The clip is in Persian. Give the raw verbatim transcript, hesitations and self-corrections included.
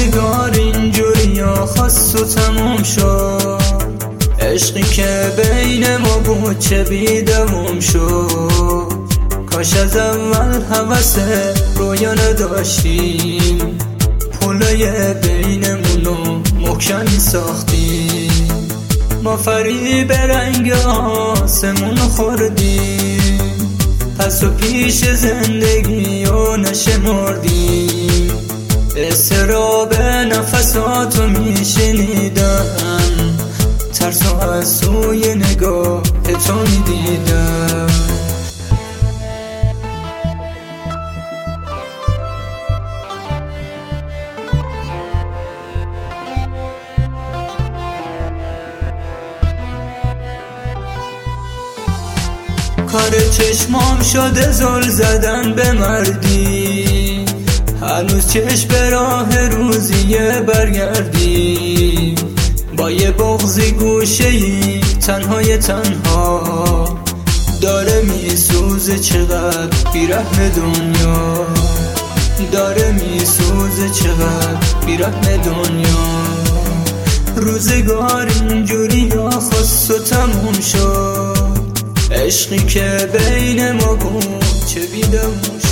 روزگار اینجوری خاص و تموم شد، عشقی که بین ما بود چه بیدوم شد. کاش از اول هوس رویا نداشتیم، پلای بینمونو محکم ساختیم. ما فریب رنگ آسمون خوردیم، پس و پیش زندگی و نشمردیم. استراب نفساتو میشنیدم، ترسو از سوی نگاه تو میدیدم. کار چشمام شده زل زدن به مردی، هنوز چشم به راه روزیه برگردی. با یه بغضی گوشه‌ای تنهای تنها، داره میسوزه چقدر بیرحم دنیا، داره میسوزه چقدر بیرحم دنیا. روزگار اینجوری خاص و تموم شد، عشقی که بین ما بود چه بیدم شد.